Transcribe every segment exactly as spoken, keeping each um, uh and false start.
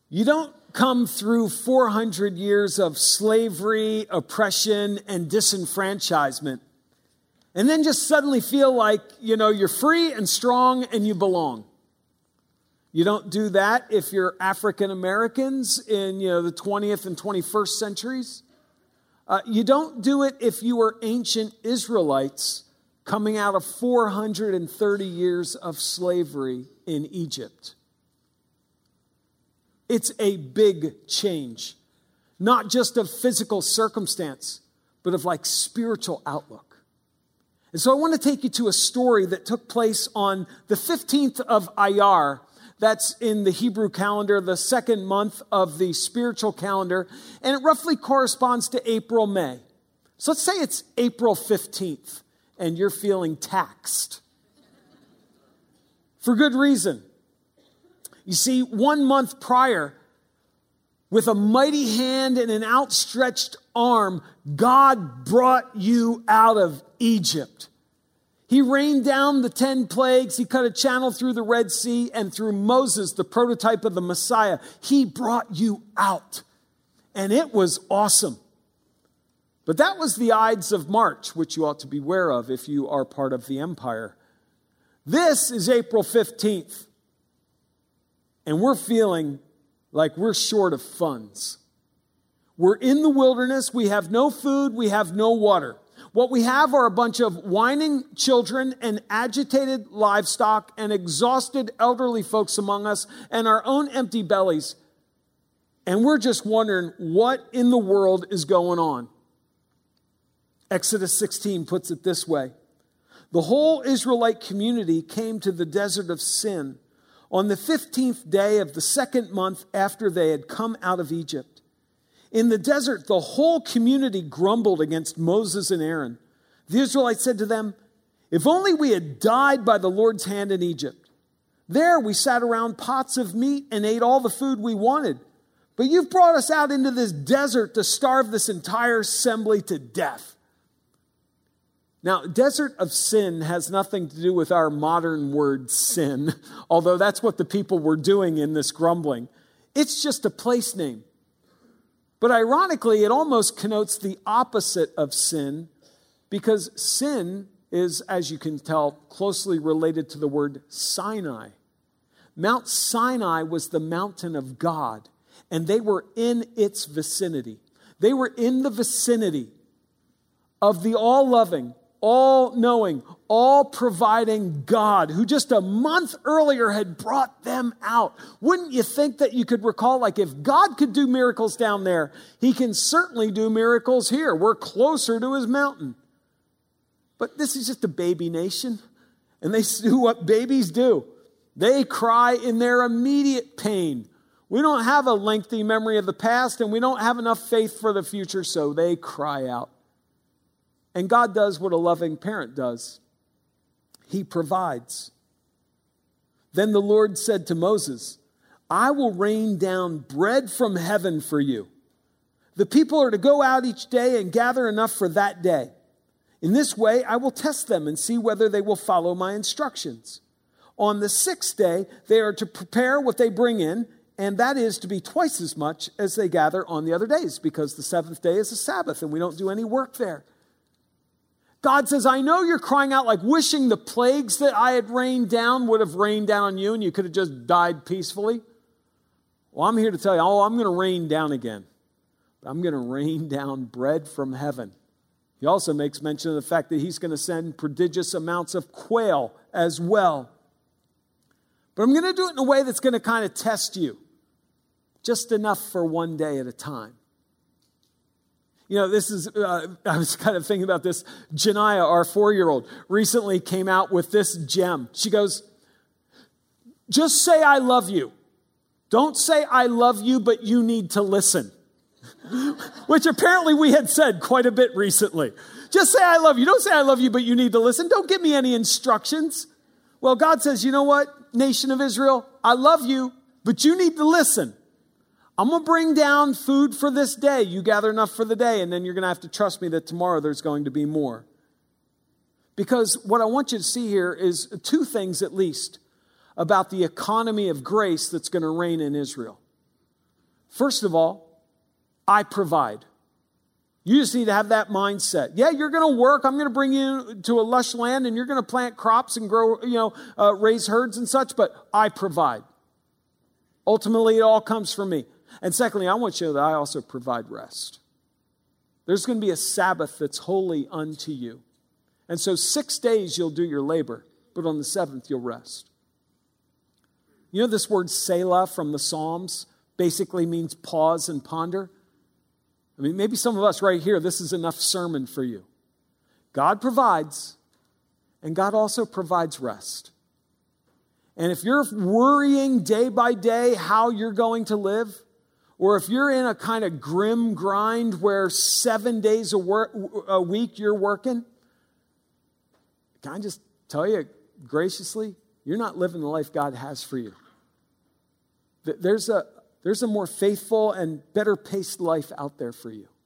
You don't come through four hundred years of slavery, oppression, and disenfranchisement and then just suddenly feel like, you know, you're free and strong and you belong. You don't do that if you're African Americans in, you know, the twentieth and twenty-first centuries. Uh, you don't do it if you were ancient Israelites coming out of four hundred thirty years of slavery in Egypt. It's a big change, not just of physical circumstance, but of like spiritual outlook. And so I want to take you to a story that took place on the fifteenth of Iyar. That's in the Hebrew calendar, the second month of the spiritual calendar, and it roughly corresponds to April, May. So let's say it's April fifteenth, and you're feeling taxed. For good reason. You see, one month prior, with a mighty hand and an outstretched arm, God brought you out of Egypt. He rained down the ten plagues. He cut a channel through the Red Sea, and through Moses, the prototype of the Messiah, he brought you out. And it was awesome. But that was the Ides of March, which you ought to be aware of if you are part of the empire. This is April fifteenth. And we're feeling like we're short of funds. We're in the wilderness. We have no food. We have no water. What we have are a bunch of whining children and agitated livestock and exhausted elderly folks among us and our own empty bellies. And we're just wondering what in the world is going on. Exodus sixteen puts it this way. The whole Israelite community came to the desert of Sin on the fifteenth day of the second month after they had come out of Egypt. In the desert, the whole community grumbled against Moses and Aaron. The Israelites said to them, "If only we had died by the Lord's hand in Egypt. There we sat around pots of meat and ate all the food we wanted. But you've brought us out into this desert to starve this entire assembly to death." Now, desert of Sin has nothing to do with our modern word sin, although that's what the people were doing in this grumbling. It's just a place name. But ironically, it almost connotes the opposite of sin, because sin is, as you can tell, closely related to the word Sinai. Mount Sinai was the mountain of God, and they were in its vicinity. They were in the vicinity of the all-loving, all-knowing, all-providing God who just a month earlier had brought them out. Wouldn't you think that you could recall, like, if God could do miracles down there, he can certainly do miracles here. We're closer to his mountain. But this is just a baby nation, and they do what babies do. They cry in their immediate pain. We don't have a lengthy memory of the past, and we don't have enough faith for the future, so they cry out. And God does what a loving parent does. He provides. Then the Lord said to Moses, "I will rain down bread from heaven for you. The people are to go out each day and gather enough for that day. In this way, I will test them and see whether they will follow my instructions. On the sixth day, they are to prepare what they bring in, and that is to be twice as much as they gather on the other days, because the seventh day is a Sabbath and we don't do any work there." God says, I know you're crying out like wishing the plagues that I had rained down would have rained down on you and you could have just died peacefully. Well, I'm here to tell you, oh, I'm going to rain down again. But I'm going to rain down bread from heaven. He also makes mention of the fact that he's going to send prodigious amounts of quail as well. But I'm going to do it in a way that's going to kind of test you. Just enough for one day at a time. You know, this is, uh, I was kind of thinking about this. Janiyah, our four-year-old, recently came out with this gem. She goes, "Just say I love you. Don't say I love you, but you need to listen." Which apparently we had said quite a bit recently. Just say I love you. Don't say I love you, but you need to listen. Don't give me any instructions. Well, God says, you know what, nation of Israel? I love you, but you need to listen. I'm going to bring down food for this day. You gather enough for the day, and then you're going to have to trust me that tomorrow there's going to be more. Because what I want you to see here is two things at least about the economy of grace that's going to reign in Israel. First of all, I provide. You just need to have that mindset. Yeah, you're going to work. I'm going to bring you to a lush land and you're going to plant crops and grow, you know, uh, raise herds and such, but I provide. Ultimately, it all comes from me. And secondly, I want you to know that I also provide rest. There's going to be a Sabbath that's holy unto you. And so six days you'll do your labor, but on the seventh you'll rest. You know this word Selah from the Psalms basically means pause and ponder? I mean, maybe some of us right here, this is enough sermon for you. God provides, and God also provides rest. And if you're worrying day by day how you're going to live, or if you're in a kind of grim grind where seven days a, work, a week you're working, can I just tell you graciously, you're not living the life God has for you. There's a There's a more faithful and better paced life out there for you.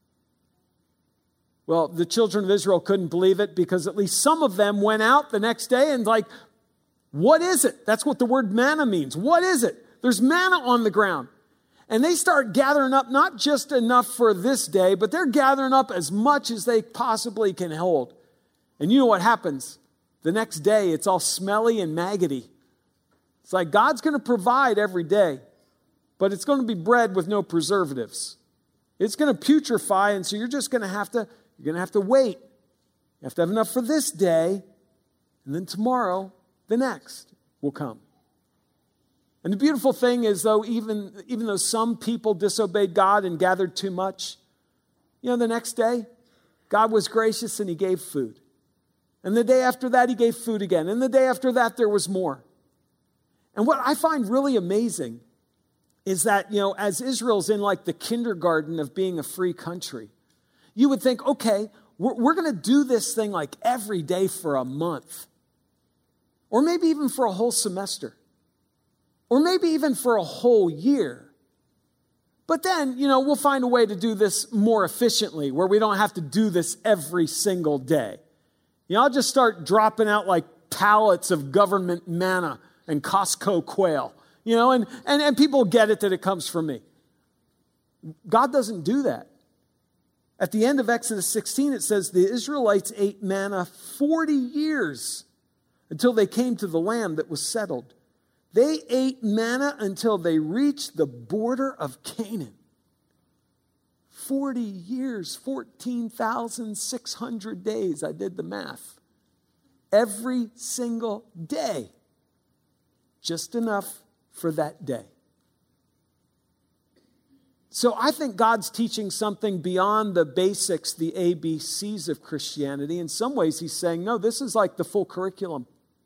Well, the children of Israel couldn't believe it because at least some of them went out the next day and like, what is it? That's what the word manna means. What is it? There's manna on the ground. And they start gathering up not just enough for this day, but they're gathering up as much as they possibly can hold. And you know what happens? The next day, it's all smelly and maggoty. It's like God's going to provide every day. But it's going to be bread with no preservatives. It's going to putrefy, and so you're just going to have to, you're going to have to wait. You have to have enough for this day, and then tomorrow, the next will come. And the beautiful thing is, though, even, even though some people disobeyed God and gathered too much, you know, the next day, God was gracious and he gave food. And the day after that, he gave food again. And the day after that, there was more. And what I find really amazing is that, you know, as Israel's in like the kindergarten of being a free country, you would think, okay, we're, we're going to do this thing like every day for a month. Or maybe even for a whole semester. Or maybe even for a whole year. But then, you know, we'll find a way to do this more efficiently where we don't have to do this every single day. You know, I'll just start dropping out like pallets of government manna and Costco quail. You know, and, and, and people get it that it comes from me. God doesn't do that. At the end of Exodus sixteen, it says the Israelites ate manna forty years until they came to the land that was settled. They ate manna until they reached the border of Canaan. forty years, fourteen thousand six hundred days. I did the math. Every single day. Just enough for that day. So I think God's teaching something beyond the basics, the A B Cs of Christianity. In some ways, he's saying, no, this is like the full curriculum.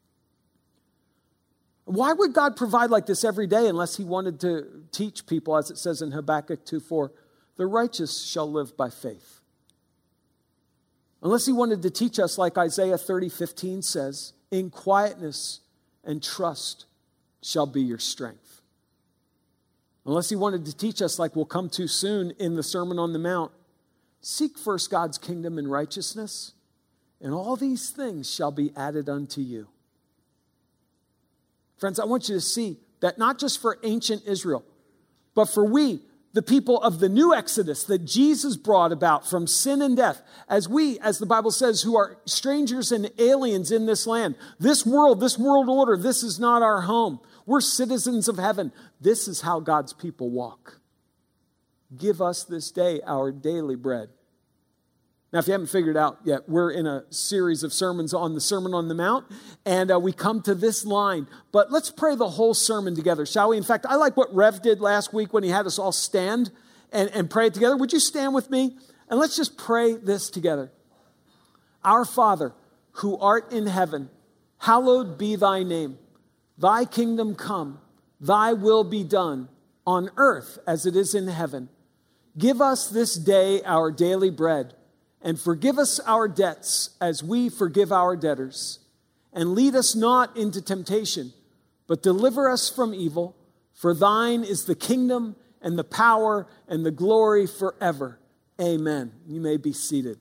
Why would God provide like this every day unless he wanted to teach people, as it says in Habakkuk two four, the righteous shall live by faith? Unless he wanted to teach us, like Isaiah thirty fifteen says, in quietness and trust shall be your strength. Unless he wanted to teach us, like we'll come to soon in the Sermon on the Mount, seek first God's kingdom and righteousness, and all these things shall be added unto you. Friends, I want you to see that not just for ancient Israel, but for we, the people of the new Exodus that Jesus brought about from sin and death, as we, as the Bible says, who are strangers and aliens in this land, this world, this world order, this is not our home. We're citizens of heaven. This is how God's people walk. Give us this day our daily bread. Now, if you haven't figured out yet, we're in a series of sermons on the Sermon on the Mount, and uh, we come to this line. But let's pray the whole sermon together, shall we? In fact, I like what Rev did last week when he had us all stand and, and pray it together. Would you stand with me? And let's just pray this together. Our Father, who art in heaven, hallowed be thy name. Thy kingdom come, thy will be done on earth as it is in heaven. Give us this day our daily bread, and forgive us our debts as we forgive our debtors. And lead us not into temptation, but deliver us from evil. For thine is the kingdom and the power and the glory forever. Amen. You may be seated.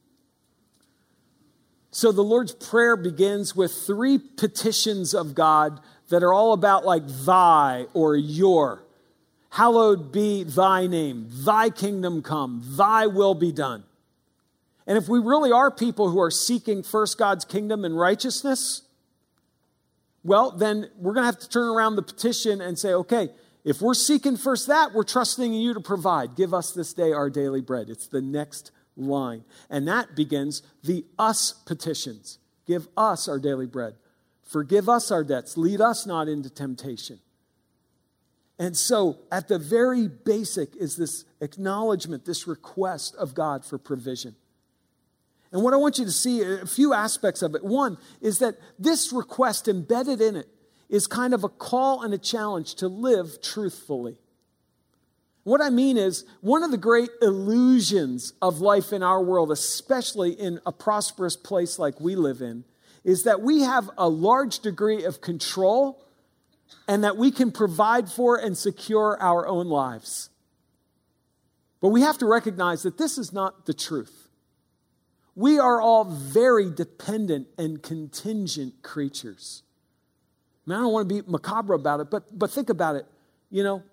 So the Lord's Prayer begins with three petitions of God that are all about like thy or your. hallowed be thy name, thy kingdom come, thy will be done. And if we really are people who are seeking first God's kingdom and righteousness, well, then we're going to have to turn around the petition and say, okay, if we're seeking first that, we're trusting in you to provide. Give us this day our daily bread. It's the next line. And that begins the us petitions. Give us our daily bread. Forgive us our debts. Lead us not into temptation. And so at the very basic is this acknowledgement, this request of God for provision. And what I want you to see, a few aspects of it. One is that this request embedded in it is kind of a call and a challenge to live truthfully. What I mean is, one of the great illusions of life in our world, especially in a prosperous place like we live in, is that we have a large degree of control and that we can provide for and secure our own lives. But we have to recognize that this is not the truth. We are all very dependent and contingent creatures. I mean, I don't want to be macabre about it, but, but think about it. You know,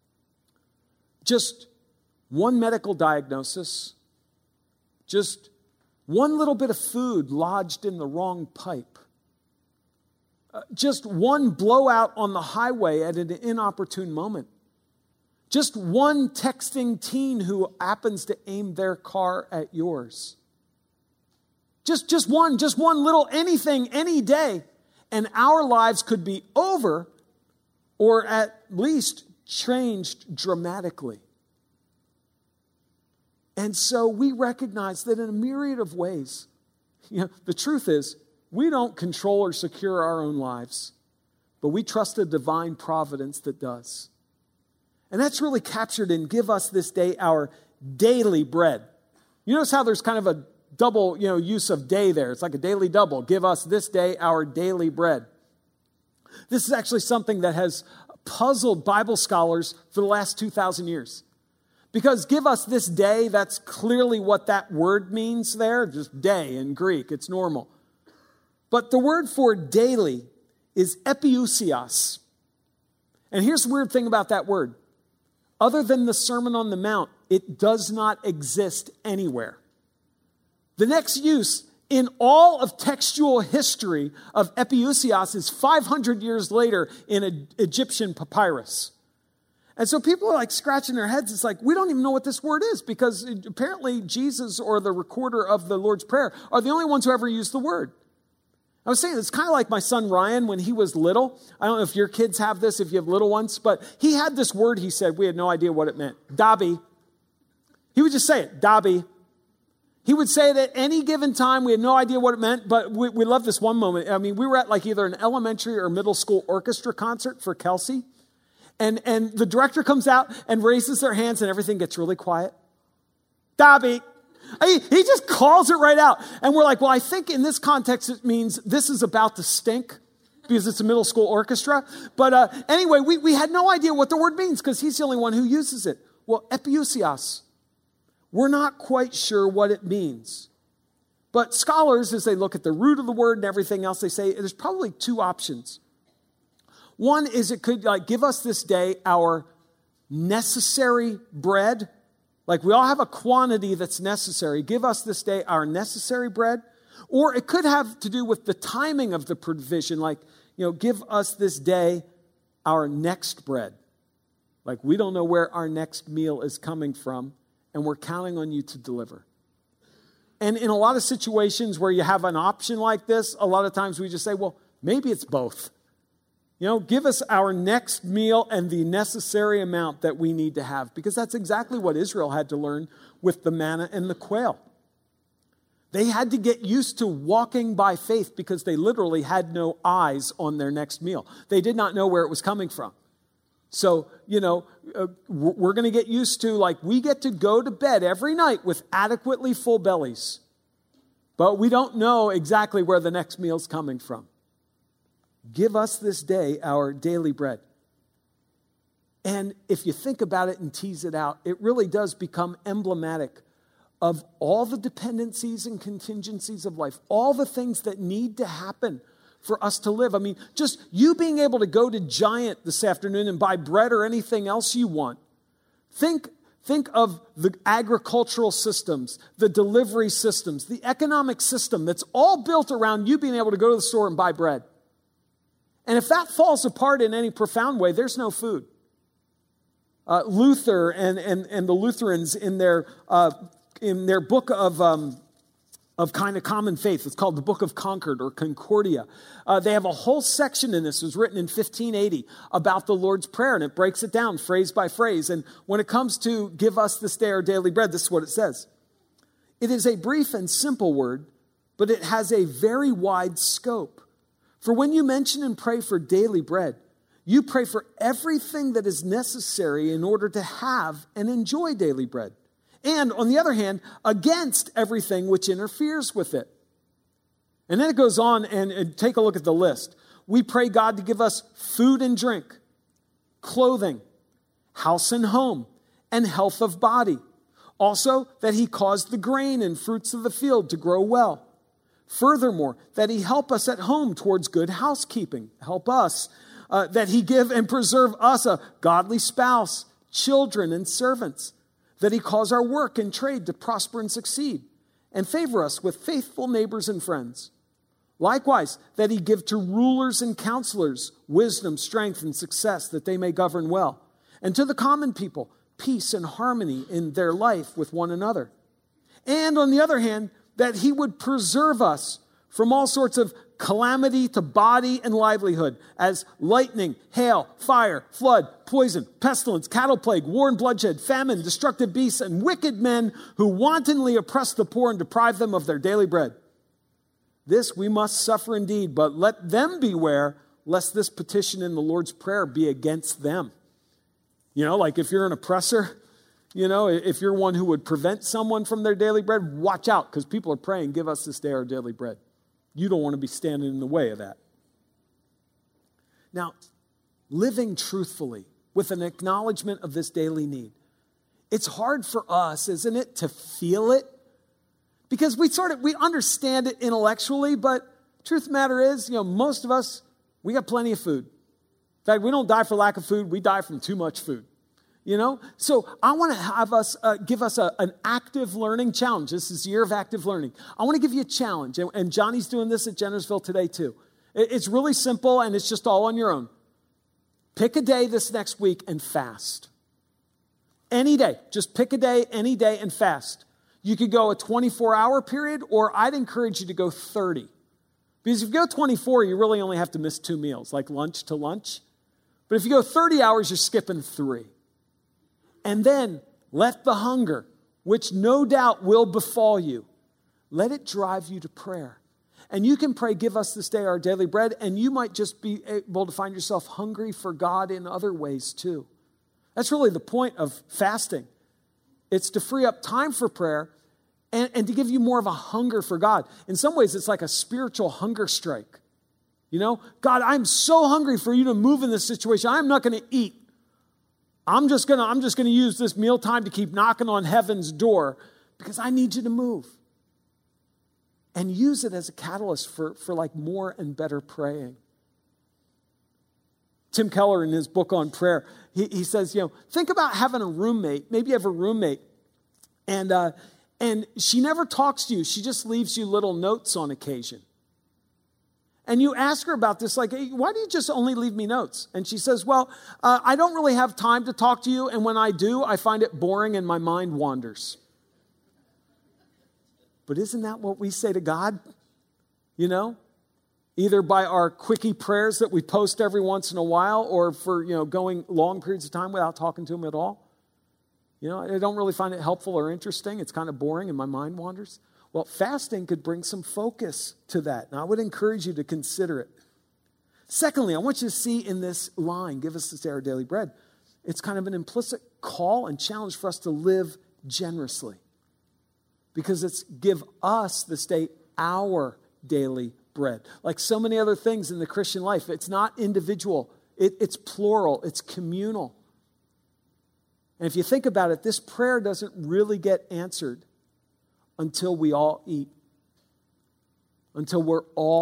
just one medical diagnosis, just one little bit of food lodged in the wrong pipe, uh, just one blowout on the highway at an inopportune moment, just one texting teen who happens to aim their car at yours. Just, just one, just one little anything, any day, and our lives could be over or at least changed dramatically. And so we recognize that in a myriad of ways, you know, the truth is, we don't control or secure our own lives, but we trust a divine providence that does. And that's really captured in give us this day our daily bread. You notice how there's kind of a double, you know, use of day there. It's like a daily double. Give us this day our daily bread. This is actually something that has puzzled Bible scholars for the last two thousand years. Because give us this day, that's clearly what that word means there. Just day in Greek, it's normal. But the word for daily is epiousios. And here's the weird thing about that word. Other than the Sermon on the Mount, it does not exist anywhere. The next use in all of textual history of epiousios is five hundred years later in an Egyptian papyrus. And so people are like scratching their heads. It's like, we don't even know what this word is because apparently Jesus or the recorder of the Lord's Prayer are the only ones who ever use the word. I was saying, it's kind of like my son Ryan when he was little. I don't know if your kids have this, if you have little ones, but he had this word he said. We had no idea what it meant. Dobby. He would just say it, Dobby. He would say it at any given time. We had no idea what it meant, but we, we loved this one moment. I mean, we were at like either an elementary or middle school orchestra concert for Kelsey. And, and the director comes out and raises their hands and everything gets really quiet. Dobby. He, he just calls it right out. And we're like, well, I think in this context it means this is about to stink because it's a middle school orchestra. But uh, anyway, we, we had no idea what the word means because he's the only one who uses it. Well, epiousios. We're not quite sure what it means. But scholars, as they look at the root of the word and everything else, they say there's probably two options. One is it could like give us this day our necessary bread. Like we all have a quantity that's necessary. Give us this day our necessary bread. Or it could have to do with the timing of the provision. Like, you know, give us this day our next bread. Like we don't know where our next meal is coming from. And we're counting on you to deliver. And in a lot of situations where you have an option like this, a lot of times we just say, well, maybe it's both. You know, give us our next meal and the necessary amount that we need to have. Because that's exactly what Israel had to learn with the manna and the quail. They had to get used to walking by faith because they literally had no eyes on their next meal. They did not know where it was coming from. So, you know, uh, we're going to get used to, like, we get to go to bed every night with adequately full bellies. But we don't know exactly where the next meal's coming from. Give us this day our daily bread. And if you think about it and tease it out, it really does become emblematic of all the dependencies and contingencies of life, all the things that need to happen for us to live. I mean, just you being able to go to Giant this afternoon and buy bread or anything else you want. Think, think of the agricultural systems, the delivery systems, the economic system that's all built around you being able to go to the store and buy bread. And if that falls apart in any profound way, there's no food. Uh, Luther and, and, and the Lutherans in their, uh, in their book of... Um, of kind of common faith. It's called the Book of Concord or Concordia. Uh, they have a whole section in this. It was written in fifteen eighty about the Lord's Prayer, and it breaks it down phrase by phrase. And when it comes to give us this day our daily bread, this is what it says. It is a brief and simple word, but it has a very wide scope. For when you mention and pray for daily bread, you pray for everything that is necessary in order to have and enjoy daily bread. And on the other hand, against everything which interferes with it. And then it goes on and, and take a look at the list. We pray God to give us food and drink, clothing, house and home, and health of body. Also, that he cause the grain and fruits of the field to grow well. Furthermore, that he help us at home towards good housekeeping. Help us. Uh, that he give and preserve us a godly spouse, children, and servants. That he cause our work and trade to prosper and succeed, and favor us with faithful neighbors and friends. Likewise, that he give to rulers and counselors wisdom, strength, and success, that they may govern well. And to the common people, peace and harmony in their life with one another. And on the other hand, that he would preserve us from all sorts of calamity to body and livelihood, as lightning, hail, fire, flood, poison, pestilence, cattle plague, war and bloodshed, famine, destructive beasts, and wicked men who wantonly oppress the poor and deprive them of their daily bread. This we must suffer indeed, but let them beware lest this petition in the Lord's Prayer be against them. You know, like if you're an oppressor, you know, if you're one who would prevent someone from their daily bread, watch out, because people are praying, give us this day our daily bread. You don't want to be standing in the way of that. Now, living truthfully with an acknowledgement of this daily need. It's hard for us, isn't it, to feel it? Because we sort of, we understand it intellectually, but truth of the matter is, you know, most of us, we got plenty of food. In fact, we don't die for lack of food, we die from too much food. You know, so I want to have us, uh, give us a, an active learning challenge. This is the year of active learning. I want to give you a challenge, and, and Johnny's doing this at Jennersville today too. It, it's really simple, and it's just all on your own. Pick a day this next week and fast. Any day. Just pick a day, any day, and fast. You could go a twenty-four hour period, or I'd encourage you to go thirty. Because if you go twenty-four, you really only have to miss two meals, like lunch to lunch. But if you go thirty hours, you're skipping three. And then let the hunger, which no doubt will befall you, let it drive you to prayer. And you can pray, give us this day our daily bread, and you might just be able to find yourself hungry for God in other ways too. That's really the point of fasting. It's to free up time for prayer and, and to give you more of a hunger for God. In some ways, it's like a spiritual hunger strike. You know, God, I'm so hungry for you to move in this situation. I'm not going to eat. I'm just gonna, I'm just gonna use this mealtime to keep knocking on heaven's door because I need you to move. And use it as a catalyst for, for like more and better praying. Tim Keller, in his book on prayer, he, he says, you know, think about having a roommate. Maybe you have a roommate, and uh, and she never talks to you. She just leaves you little notes on occasion. And you ask her about this, like, hey, why do you just only leave me notes? And she says, well, uh, I don't really have time to talk to you, and when I do, I find it boring and my mind wanders. But isn't that what we say to God? You know? Either by our quickie prayers that we post every once in a while, or for, you know, going long periods of time without talking to him at all. You know, I don't really find it helpful or interesting. It's kind of boring and my mind wanders. Well, fasting could bring some focus to that. And I would encourage you to consider it. Secondly, I want you to see in this line, give us this day our daily bread, it's kind of an implicit call and challenge for us to live generously. Because it's give us this day our daily bread. Like so many other things in the Christian life, it's not individual. It, it's plural. It's communal. And if you think about it, this prayer doesn't really get answered until we all eat, until we're all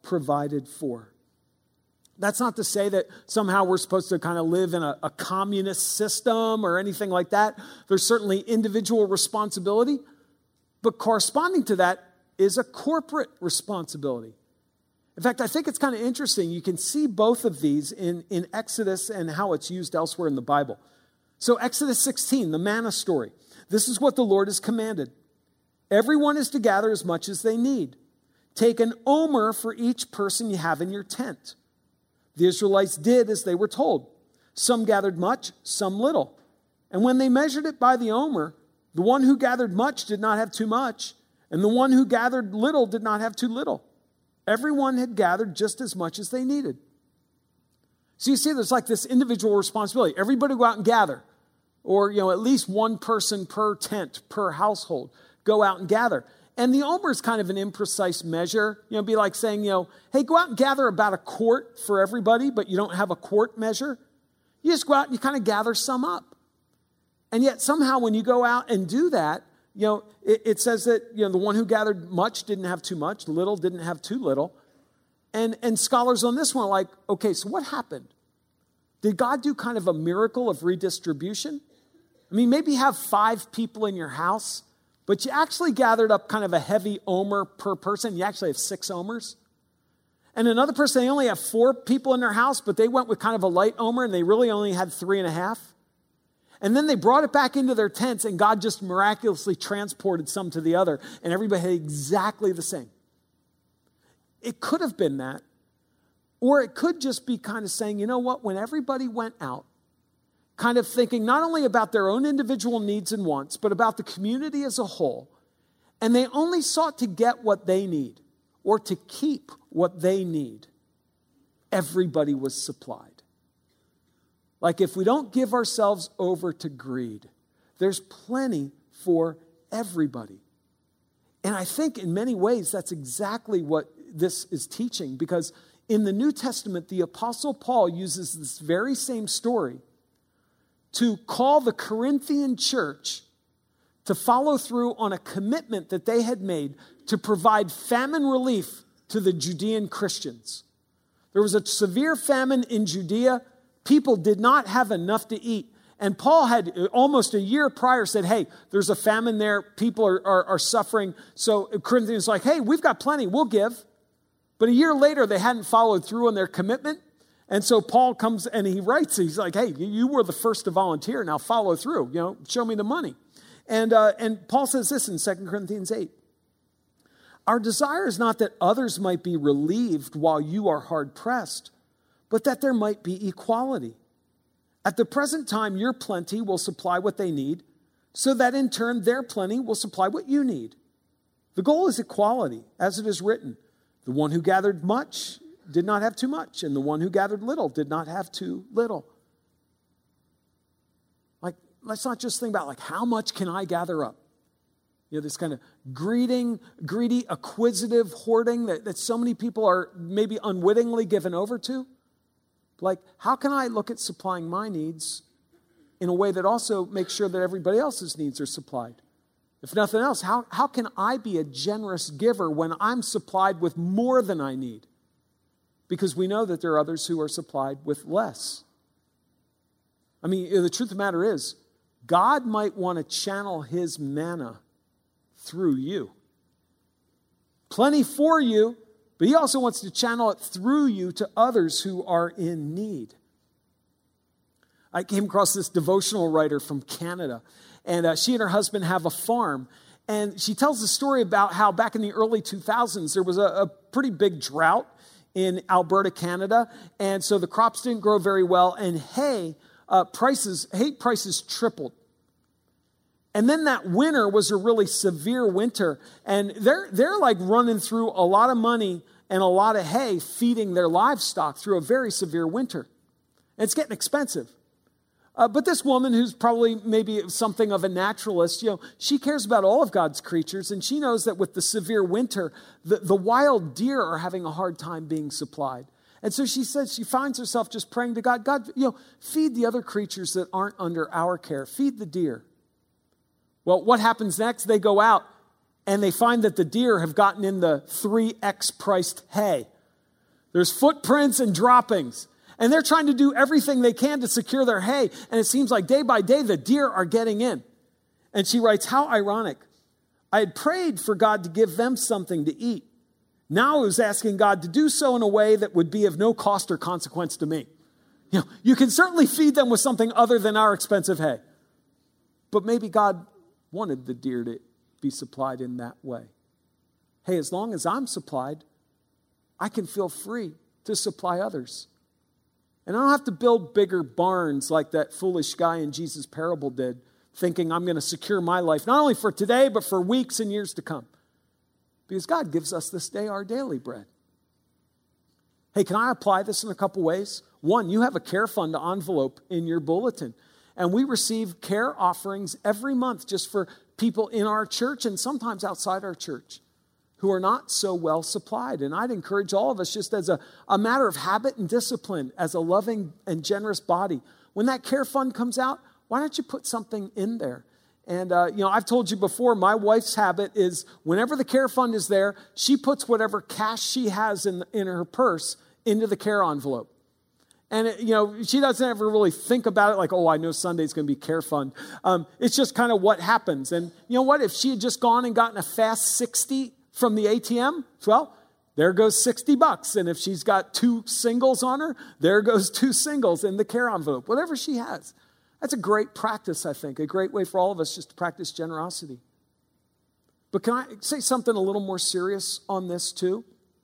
provided for. That's not to say that somehow we're supposed to kind of live in a, a communist system or anything like that. There's certainly individual responsibility, but corresponding to that is a corporate responsibility. In fact, I think it's kind of interesting. You can see both of these in, in Exodus and how it's used elsewhere in the Bible. So Exodus sixteen, the manna story. This is what the Lord has commanded. Everyone is to gather as much as they need. Take an omer for each person you have in your tent. The Israelites did as they were told. Some gathered much, some little. And when they measured it by the omer, the one who gathered much did not have too much, and the one who gathered little did not have too little. Everyone had gathered just as much as they needed. So you see, there's like this individual responsibility. Everybody go out and gather. Or, you know, at least one person per tent, per household. Go out and gather. And the omer is kind of an imprecise measure. You know, it'd be like saying, you know, hey, go out and gather about a quart for everybody, but you don't have a quart measure. You just go out and you kind of gather some up. And yet somehow when you go out and do that, you know, it, it says that, you know, the one who gathered much didn't have too much, little didn't have too little. And, and scholars on this one are like, okay, so what happened? Did God do kind of a miracle of redistribution? I mean, maybe you have five people in your house, but you actually gathered up kind of a heavy omer per person. You actually have six omers. And another person, they only have four people in their house, but they went with kind of a light omer, and they really only had three and a half. And then they brought it back into their tents, and God just miraculously transported some to the other, and everybody had exactly the same. It could have been that. Or it could just be kind of saying, you know what, when everybody went out, kind of thinking not only about their own individual needs and wants, but about the community as a whole, and they only sought to get what they need or to keep what they need, everybody was supplied. Like if we don't give ourselves over to greed, there's plenty for everybody. And I think in many ways that's exactly what this is teaching, because in the New Testament, the Apostle Paul uses this very same story to call the Corinthian church to follow through on a commitment that they had made to provide famine relief to the Judean Christians. There was a severe famine in Judea. People did not have enough to eat. And Paul had almost a year prior said, hey, there's a famine there. People are, are, are suffering. So Corinthians like, hey, we've got plenty. We'll give. But a year later, they hadn't followed through on their commitment. And so Paul comes and he writes, he's like, hey, you were the first to volunteer. Now follow through. You know, show me the money. And, uh, and Paul says this in Second Corinthians eight. Our desire is not that others might be relieved while you are hard pressed, but that there might be equality. At the present time, your plenty will supply what they need, so that in turn their plenty will supply what you need. The goal is equality, as it is written. The one who gathered much did not have too much, and the one who gathered little did not have too little. Like, let's not just think about, like, how much can I gather up? You know, this kind of greeding, greedy, acquisitive hoarding that, that so many people are maybe unwittingly given over to. Like, how can I look at supplying my needs in a way that also makes sure that everybody else's needs are supplied? If nothing else, how, how can I be a generous giver when I'm supplied with more than I need? Because we know that there are others who are supplied with less. I mean, the truth of the matter is, God might want to channel his manna through you. Plenty for you, but he also wants to channel it through you to others who are in need. I came across this devotional writer from Canada, and uh, she and her husband have a farm. And she tells the story about how back in the early two thousands, there was a, a pretty big drought in Alberta, Canada. And so the crops didn't grow very well, and hay uh, prices, hay prices tripled. And then that winter was a really severe winter. And they're, they're like running through a lot of money and a lot of hay feeding their livestock through a very severe winter. And it's getting expensive. Uh, but this woman, who's probably maybe something of a naturalist, you know, she cares about all of God's creatures. And she knows that with the severe winter, the, the wild deer are having a hard time being supplied. And so she says she finds herself just praying to God, God, you know, feed the other creatures that aren't under our care. Feed the deer. Well, what happens next? They go out and they find that the deer have gotten in the three X priced hay. There's footprints and droppings. And they're trying to do everything they can to secure their hay. And it seems like day by day, the deer are getting in. And she writes, how ironic. I had prayed for God to give them something to eat. Now I was asking God to do so in a way that would be of no cost or consequence to me. You know, you can certainly feed them with something other than our expensive hay. But maybe God wanted the deer to be supplied in that way. Hey, as long as I'm supplied, I can feel free to supply others. And I don't have to build bigger barns like that foolish guy in Jesus' parable did, thinking I'm going to secure my life, not only for today, but for weeks and years to come. Because God gives us this day our daily bread. Hey, can I apply this in a couple ways? One, you have a care fund envelope in your bulletin. And we receive care offerings every month just for people in our church and sometimes outside our church who are not so well supplied. And I'd encourage all of us, just as a, a matter of habit and discipline, as a loving and generous body, when that care fund comes out, why don't you put something in there? And, uh, you know, I've told you before, my wife's habit is whenever the care fund is there, she puts whatever cash she has in, in her purse into the care envelope. And, it, you know, she doesn't ever really think about it like, oh, I know Sunday's going to be care fund. Um, it's just kind of what happens. And you know what? If she had just gone and gotten a fast sixty from the A T M, well, there goes sixty bucks. And if she's got two singles on her, there goes two singles in the care envelope, whatever she has. That's a great practice, I think, a great way for all of us just to practice generosity. But can I say something a little more serious on this too?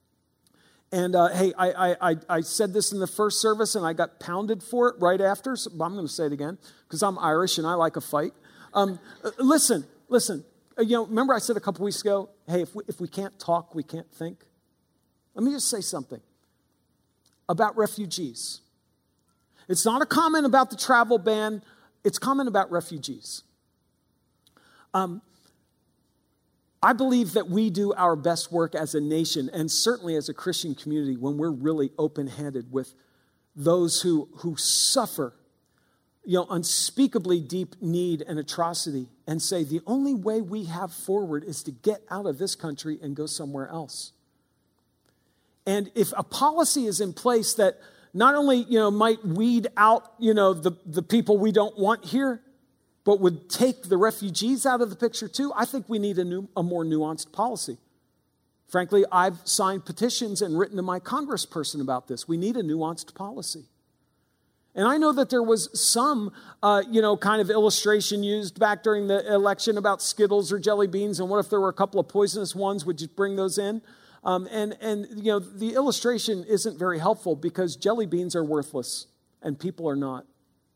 And uh, hey, I, I, I said this in the first service and I got pounded for it right after. So I'm going to say it again because I'm Irish and I like a fight. Um, listen, listen. You know, remember I said a couple weeks ago, hey, if we, if we can't talk, we can't think. Let me just say something about refugees. It's not a comment about the travel ban. It's a comment about refugees. Um, I believe that we do our best work as a nation and certainly as a Christian community when we're really open-handed with those who, who suffer, you know, unspeakably deep need and atrocity and say the only way we have forward is to get out of this country and go somewhere else. And if a policy is in place that not only, you know, might weed out, you know, the, the people we don't want here, but would take the refugees out of the picture too, I think we need a, new, a more nuanced policy. Frankly, I've signed petitions and written to my congressperson about this. We need a nuanced policy. And I know that there was some, uh, you know, kind of illustration used back during the election about Skittles or jelly beans, and what if there were a couple of poisonous ones? Would you bring those in? Um, and, and, you know, the illustration isn't very helpful because jelly beans are worthless and people are not.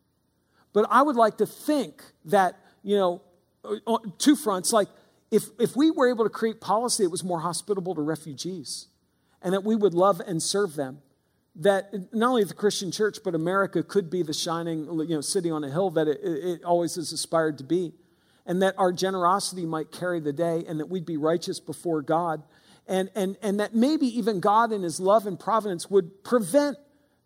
But I would like to think that, you know, on two fronts, like if, if we were able to create policy that was more hospitable to refugees and that we would love and serve them, that not only the Christian church, but America could be the shining, you know, city on a hill that it, it always has aspired to be, and that our generosity might carry the day and that we'd be righteous before God. And, and, and that maybe even God in his love and providence would prevent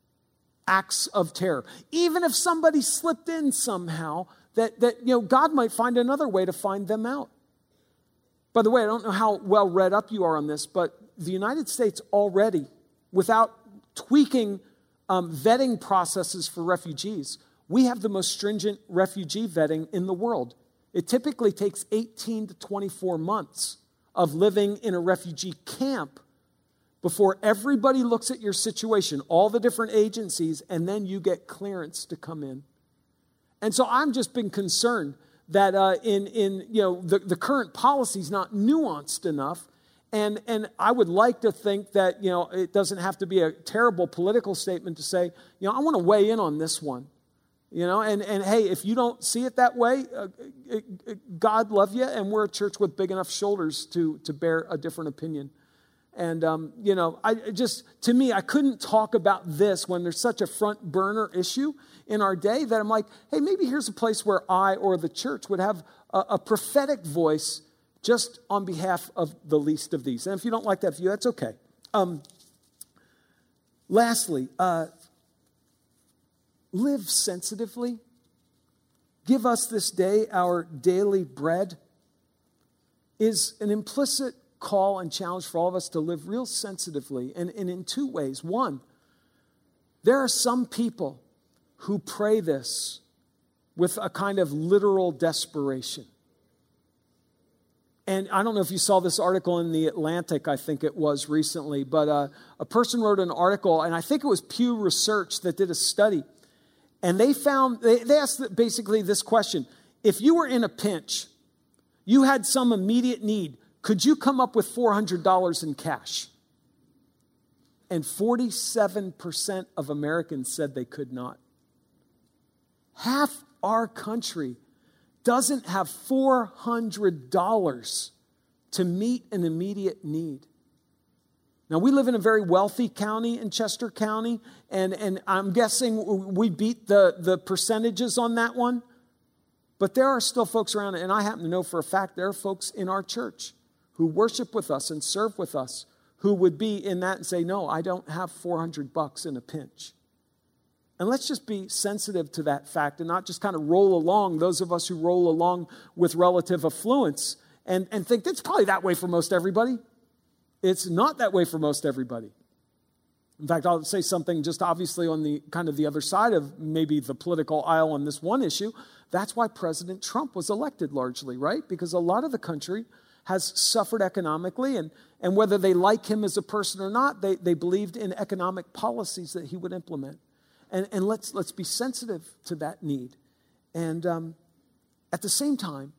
acts of terror. Even if somebody slipped in somehow, that, that you know, God might find another way to find them out. By the way, I don't know how well read up you are on this, but the United States already, without tweaking um, vetting processes for refugees, we have the most stringent refugee vetting in the world. It typically takes eighteen to twenty-four months of living in a refugee camp before everybody looks at your situation, all the different agencies, and then you get clearance to come in. And so I've just been concerned that uh, in, in you know the, the current policy is not nuanced enough. And, and I would like to think that, you know, it doesn't have to be a terrible political statement to say, you know, I want to weigh in on this one. You know, and, and hey, if you don't see it that way, uh, God love you, and we're a church with big enough shoulders to, to bear a different opinion. And, um, you know, I just, to me, I couldn't talk about this when there's such a front burner issue in our day that I'm like, hey, maybe here's a place where I or the church would have a, a prophetic voice just on behalf of the least of these. And if you don't like that view, that's okay. Um, lastly, uh, live sensitively. Give us this day our daily bread is an implicit call and challenge for all of us to live real sensitively, and, and in two ways. One, there are some people who pray this with a kind of literal desperation. And I don't know if you saw this article in The Atlantic, I think it was recently, but uh, a person wrote an article, and I think it was Pew Research that did a study, and they found, they, they asked basically this question: if you were in a pinch, you had some immediate need, could you come up with four hundred dollars in cash? And forty-seven percent of Americans said they could not. Half our country doesn't have four hundred dollars to meet an immediate need. Now, we live in a very wealthy county in Chester County, and, and I'm guessing we beat the, the percentages on that one. But there are still folks around, and I happen to know for a fact there are folks in our church who worship with us and serve with us who would be in that and say, no, I don't have four hundred bucks in a pinch. And let's just be sensitive to that fact and not just kind of roll along, those of us who roll along with relative affluence, and, and think it's probably that way for most everybody. It's not that way for most everybody. In fact, I'll say something just obviously on the kind of the other side of maybe the political aisle on this one issue. That's why President Trump was elected largely, right? Because a lot of the country has suffered economically, and, and whether they like him as a person or not, they, they believed in economic policies that he would implement. And, and let's, let's be sensitive to that need. And um, at the same time,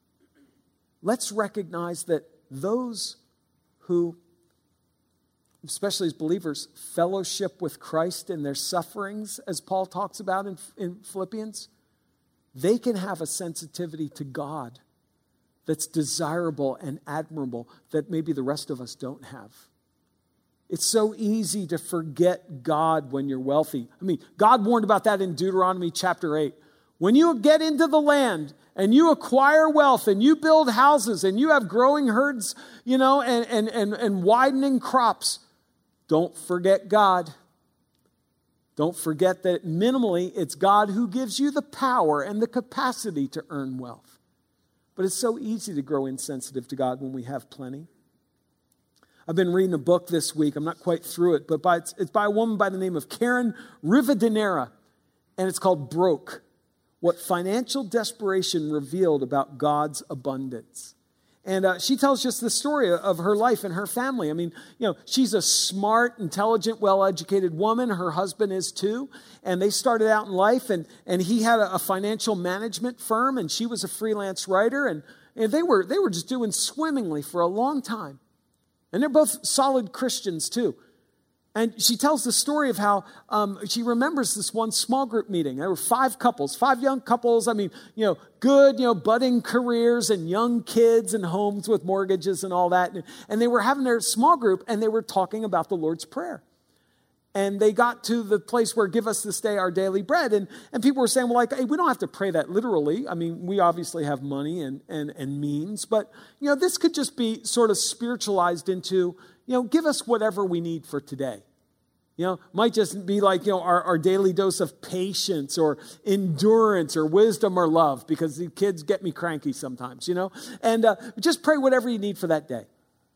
let's recognize that those who, especially as believers, fellowship with Christ in their sufferings, as Paul talks about in, in Philippians, they can have a sensitivity to God that's desirable and admirable that maybe the rest of us don't have. It's so easy to forget God when you're wealthy. I mean, God warned about that in Deuteronomy chapter eight. When you get into the land and you acquire wealth and you build houses and you have growing herds, you know, and, and, and, and widening crops, don't forget God. Don't forget that minimally it's God who gives you the power and the capacity to earn wealth. But it's so easy to grow insensitive to God when we have plenty. I've been reading a book this week. I'm not quite through it, but by, it's, it's by a woman by the name of Karen Rivadeneira, and it's called Broke: What Financial Desperation Revealed About God's Abundance. And uh, she tells just the story of her life and her family. I mean, you know, she's a smart, intelligent, well-educated woman. Her husband is too. And they started out in life, and, and he had a, a financial management firm, and she was a freelance writer. And, and they were they were just doing swimmingly for a long time. And they're both solid Christians too. And she tells the story of how um, she remembers this one small group meeting. There were five couples, five young couples. I mean, you know, good, you know, budding careers and young kids and homes with mortgages and all that. And, and they were having their small group, and they were talking about the Lord's Prayer. And they got to the place where give us this day our daily bread. And, and people were saying, well, like, hey, we don't have to pray that literally. I mean, we obviously have money and, and, and means. But, you know, this could just be sort of spiritualized into, you know, give us whatever we need for today. You know, might just be like, you know, our, our daily dose of patience or endurance or wisdom or love, because the kids get me cranky sometimes, you know. And uh, just pray whatever you need for that day.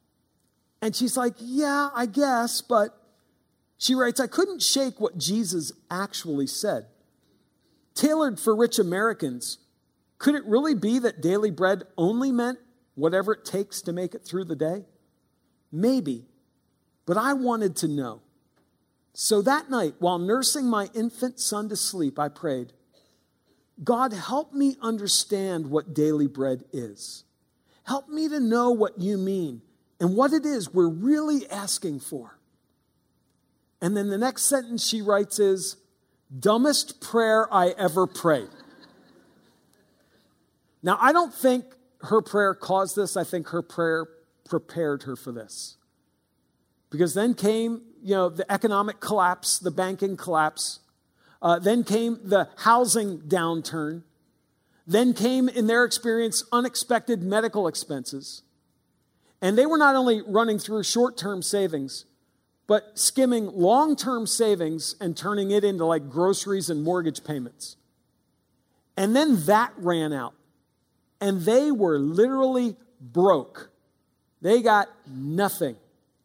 And she's like, yeah, I guess, but she writes, I couldn't shake what Jesus actually said. Tailored for rich Americans, could it really be that daily bread only meant whatever it takes to make it through the day? Maybe, but I wanted to know. So that night, while nursing my infant son to sleep, I prayed, God, help me understand what daily bread is. Help me to know what you mean and what it is we're really asking for. And then the next sentence she writes is, dumbest prayer I ever prayed. Now, I don't think her prayer caused this. I think her prayer prepared her for this. Because then came, you know, the economic collapse, the banking collapse. Uh, then came the housing downturn. Then came, in their experience, unexpected medical expenses. And they were not only running through short-term savings, but skimming long-term savings and turning it into like groceries and mortgage payments. And then that ran out. And they were literally broke. They got nothing.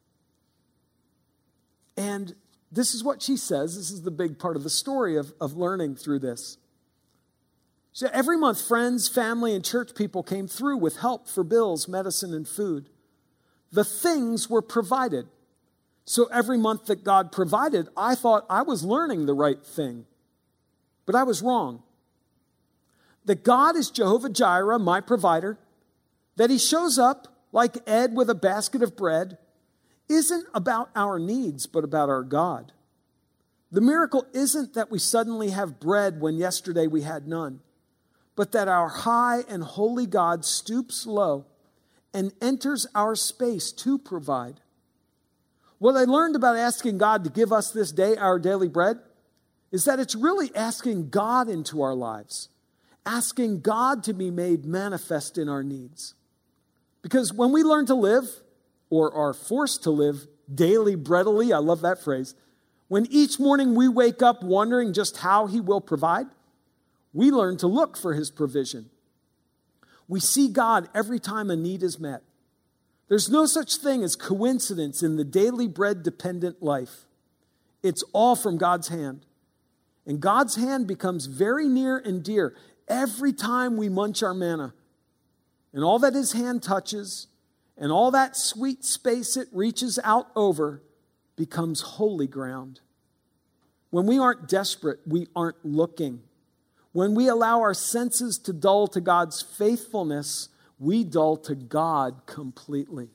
And this is what she says. This is the big part of the story of, of learning through this. She said, every month, friends, family, and church people came through with help for bills, medicine, and food. The things were provided. So every month that God provided, I thought I was learning the right thing. But I was wrong. That God is Jehovah Jireh, my provider, that he shows up like Ed with a basket of bread, isn't about our needs, but about our God. The miracle isn't that we suddenly have bread when yesterday we had none, but that our high and holy God stoops low and enters our space to provide. What I learned about asking God to give us this day our daily bread is that it's really asking God into our lives, asking God to be made manifest in our needs. Because when we learn to live, or are forced to live daily breadily, I love that phrase, when each morning we wake up wondering just how he will provide, we learn to look for his provision. We see God every time a need is met. There's no such thing as coincidence in the daily bread dependent life. It's all from God's hand. And God's hand becomes very near and dear every time we munch our manna. And all that his hand touches, and all that sweet space it reaches out over, becomes holy ground. When we aren't desperate, we aren't looking. When we allow our senses to dull to God's faithfulness, we dull to God completely.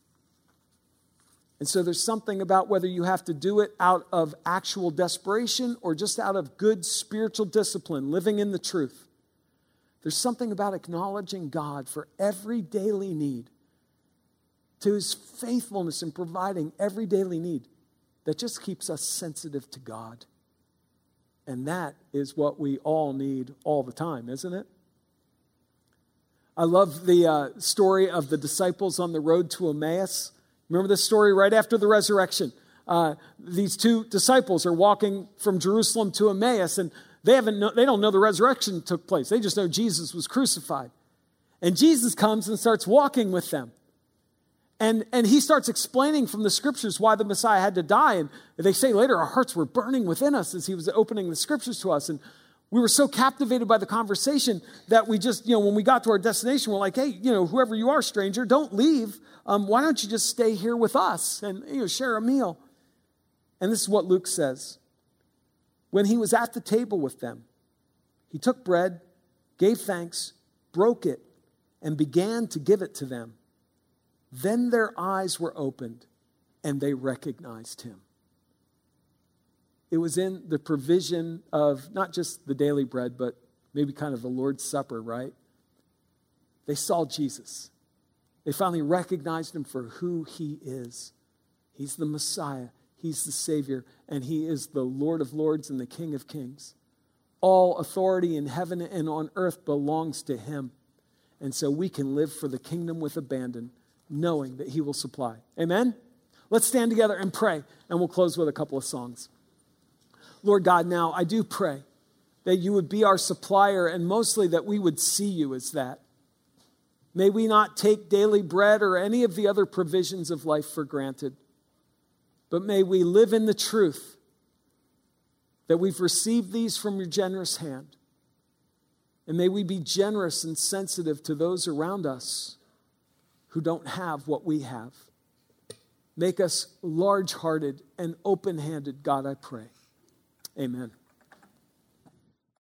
And so there's something about whether you have to do it out of actual desperation or just out of good spiritual discipline, living in the truth. There's something about acknowledging God for every daily need, to his faithfulness in providing every daily need, that just keeps us sensitive to God. And that is what we all need all the time, isn't it? I love the uh, story of the disciples on the road to Emmaus. Remember this story right after the resurrection? Uh, these two disciples are walking from Jerusalem to Emmaus, and they haven't know, they don't know the resurrection took place. They just know Jesus was crucified. And Jesus comes and starts walking with them. And, and he starts explaining from the scriptures why the Messiah had to die. And they say later, our hearts were burning within us as he was opening the scriptures to us. And we were so captivated by the conversation that we just, you know, when we got to our destination, we're like, hey, you know, whoever you are, stranger, don't leave. Um, why don't you just stay here with us and, you know, share a meal? And this is what Luke says. When he was at the table with them, he took bread, gave thanks, broke it, and began to give it to them. Then their eyes were opened, and they recognized him. It was in the provision of not just the daily bread, but maybe kind of the Lord's Supper, right? They saw Jesus. They finally recognized him for who he is. He's the Messiah. He's the Savior, and he is the Lord of Lords and the King of Kings. All authority in heaven and on earth belongs to him. And so we can live for the kingdom with abandon, knowing that he will supply. Amen? Let's stand together and pray, and we'll close with a couple of songs. Lord God, now I do pray that you would be our supplier, and mostly that we would see you as that. May we not take daily bread or any of the other provisions of life for granted, but may we live in the truth that we've received these from your generous hand. And may we be generous and sensitive to those around us who don't have what we have. Make us large-hearted and open-handed, God, I pray. Amen.